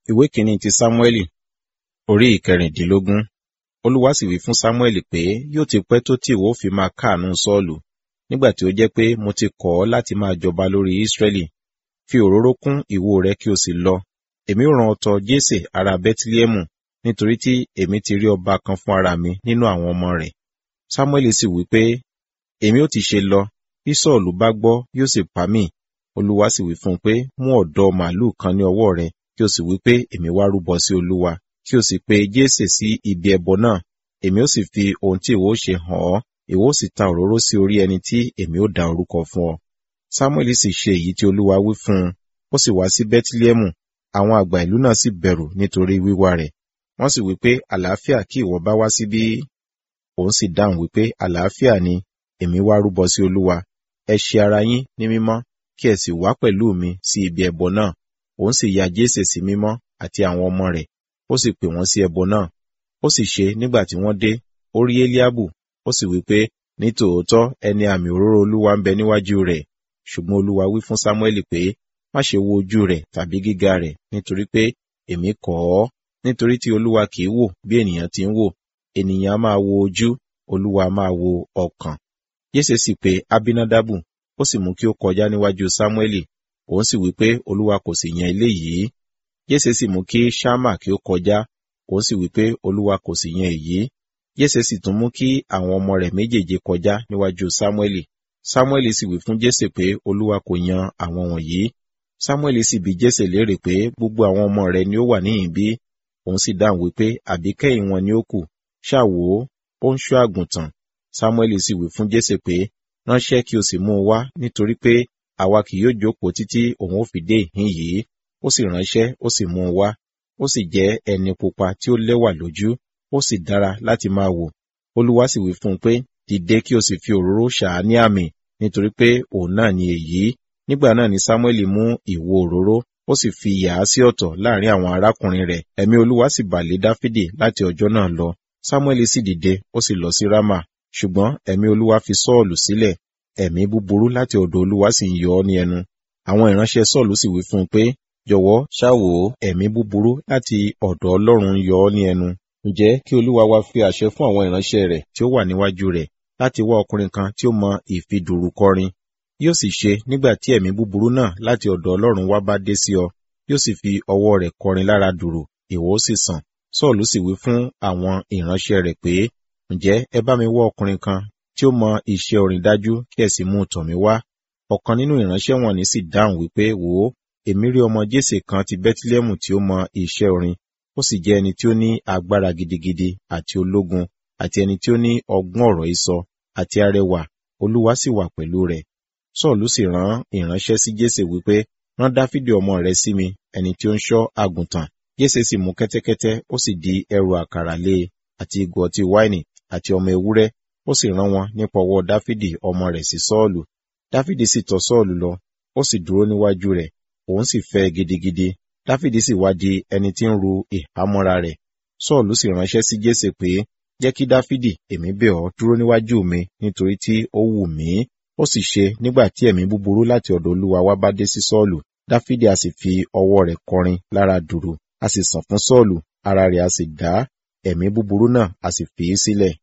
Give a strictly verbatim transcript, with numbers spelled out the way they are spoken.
Ìwé kìíní ti Sámúẹ́lì, orí ìkẹrìndínlógún. Olúwa sì wí fún Sámúẹ́lì pé, yóò ti pẹ́ tó tí ìwọ ó fi máa káàánú Sọ́ọ̀lù, nígbà tí ó jẹ́ pé mo ti kọ̀ ọ́ láti máa jọba lórí Ísírẹ́lì. Fi òróró kún ìwo rẹ kí o sì lọ. Èmi ó rán ọ tọ Jésè ará Bẹ́tílẹ́hẹ́mù, nítorí tí èmi ti rí ọba kan fún ara mi nínú àwọn ọmọ rẹ̀. Sámúẹ́lì sì wí pé, èmi ó ti ṣe lọ, bí Sọ́ọ̀lù bá gbọ́ yóò sì pa mí. Olúwa sì wí fún un pé, mú ọ̀dọ́ màlúù kan ní ọwọ́ rẹ, kí o sì wí pé èmi wá rúbọ sí Olúwa, kí o sì pe Jésè sí ibi ẹbọ náà. Èmi ó sì fi ohun tí ìwọ ó ṣe hàn ọ́, ìwọ ó sì ta òróró sí orí ẹni tí èmi ó dá orúkọ fún ọ. Sámúẹ́lì sì ṣe èyí tí Olúwa wí fún un, ó sì wá sí Bẹ́tílẹ́hẹ́mù. Àwọn àgbà ìlú náà sì bẹ̀rù nítorí wíwá rẹ̀. Wọ́n sì wí pé, àlàáfíà kí ìwọ bá wá síbí. Òun sì dáhùn wípé, àlàáfíà ni, èmi wá rúbọ sí Olúwa. Ẹ ṣe ara yín ní mímọ́, kí ẹ sì wá pẹ̀lú mi sí ibi ẹbọ náà. Òun sì ya Jésè sí mímọ́ àti àwọn ọmọ rẹ̀, ó sì pè wọ́n sí ẹbọ náà. Ó sì ṣe nígbà tí wọ́n dé, ó rí Eliabu, ó sì wí pé, ní tòótọ́ ẹni àmì òróró Olúwa ń bẹ níwájú rẹ̀. Ṣùgbọ́n Olúwa wí fún Sámúẹ́lì pé, má ṣe wo ojú rẹ̀ tàbí gíga rẹ̀, nítorí pé èmi kọ̀ ọ́. Nítorí tí Olúwa kì í wò bí ènìyàn ti ń wò, ènìyàn a máa wo ojú, Olúwa a máa wo ọkàn. Jésè sì pe Abinadabu, ó sì mú kí ó kọjá níwájú Sámúẹ́lì. Òun sì wí pé Olúwa kò sì yan eléyìí. Jésè sì mú kí Ṣámà kí ó kọjá. Òun sì wí pé Olúwa kò sì yan èyí. Jésè sì tún mú kí àwọn ọmọ rẹ̀ méjèèje kọjá níwájú Sámúẹ́lì. Sámúẹ́lì sì wí fún Jésè pé Olúwa kò yan àwọn wọ̀nyí. Sámúẹ́lì sì bi Jésè léèrè pé gbogbo àwọn ọmọ rẹ̀ ni ó wà níhìn bí? Òun sì dáhùn wípé àbíkẹ́yìn wọn ni ó kù. Ṣá wò ó, ó ń ṣọ́ àgùntàn. Sámúẹ́lì sì wí fún Jésè pé ránṣẹ́ kí o sì mú un wá, nítorí pé àwa kì yóò jókòó títí òun ó fi dé ìhín yìí. Ó sì ránṣẹ́, ó sì mú un wá. Ó sì jẹ́ ẹni pupa tí ó lẹ́wà lójú, ó sì dára láti máa wò. Olúwa sì wí fún un pé, dìde kí o sì fi òróró ṣà á ní àmì, nítorí pé òun náà ni èyí. Nígbà náà ni Sámúẹ́lì mú ìwo òróró, ó sì fi yà á sí ọ̀tọ̀ láàrin àwọn arákùnrin rẹ̀. Ẹ̀mí Olúwa sì bà lé Dáfídì láti ọjọ́ náà lọ. Sámúẹ́lì sì dìde, ó sì lọ sí Rámà. Ṣùgbọ́n ẹ̀mí Olúwa fi Sọ́ọ̀lù sílẹ̀. Ẹ̀mí búburú láti ọ̀dọ̀ Olúwa sì ń yọ ọ́ ní ẹnu. Àwọn ìránṣẹ́ Sọ́ọ̀lù sì wí fún un pé, jọ̀wọ́ ṣá wò ó, ẹ̀mí búburú láti ọ̀dọ̀ Ọlọ́run ń yọ ọ́ ní ẹnu. Ǹjẹ́ kí Olúwa wa fi àṣẹ fún àwọn ìránṣẹ́ rẹ̀ tí ó wà níwájú rẹ̀ láti wá ọkùnrin kan tí ó mọ ìfidùrù kọrin. Yóò sì ṣe nígbà tí ẹ̀mí búburú náà láti ọ̀dọ̀ Ọlọ́run wá bá dé sí ọ, yóò sì fi ọwọ́ rẹ̀ kọrin lára dùrù, ìwọ ó sì sàn. Sọ́ọ̀lù sì wí fún àwọn ìránṣẹ́ rẹ̀ pé, ǹjẹ́ ẹ bá mi wá ọkùnrin kan tí ó mọ iṣẹ́ orin dájú, kí ẹ sì mú un tọ̀ mí wá. Ọ̀kan nínú ìránṣẹ́ wọ̀nyí sì dáhùn wípé, wò ó, èmi rí ọmọ Jésè kan ti Bẹ́tílẹ́hẹ́mù tí ó mọ iṣẹ́ orin. Ó sì jẹ́ ẹni tí ó ní agbára gidigidi àti ológun, àti ẹni tí ó ní ọgbọ́n ọ̀rọ̀ ìsọ, àti arẹwà, Olúwa sì wà pẹ̀lú rẹ̀. Sọ́ọ̀lù sì rán ìránṣẹ́ sí Jésè wípé, rán Dáfídì ọmọ rẹ̀ sí mi, ẹni tí ó ń ṣọ́ àgùntàn. Jésè sì mú kẹ́tẹ́kẹ́tẹ́, ó sì di ẹrù àkàrà lé e, àti ìgò ọtí wáìnì, àti ọmọ ewúrẹ́, ó sì rán wọn nípa ọwọ́ Dáfídì ọmọ rẹ̀ sí Sọ́ọ̀lù. Dáfídì sì tọ̀ Sọ́ọ̀lù lọ, ó sì dúró níwájú rẹ̀, òun sì fẹ́ gidigidi. Dáfídì sì wá di ẹni tí ń ru ìhámọ́ra rẹ̀. Sọ́ọ̀lù sì ránṣẹ́ sí Jésè pé, jẹ́ kí Dáfídì, èmi bẹ̀ ọ́, dúró níwájú mi, nítorí tí ó wù mí. Ó sì ṣe nígbà tí ẹ̀mí búburú láti ọ̀dọ̀ Olúwa wá bá dé sí Sọ́ọ̀lù, Dáfídì a sì fi ọwọ́ rẹ̀ kọrin lára dùrù, a sì sàn fún Sọ́ọ̀lù, ara rẹ̀ a sì dá, ẹ̀mí búburú náà a sì fi í sílẹ̀.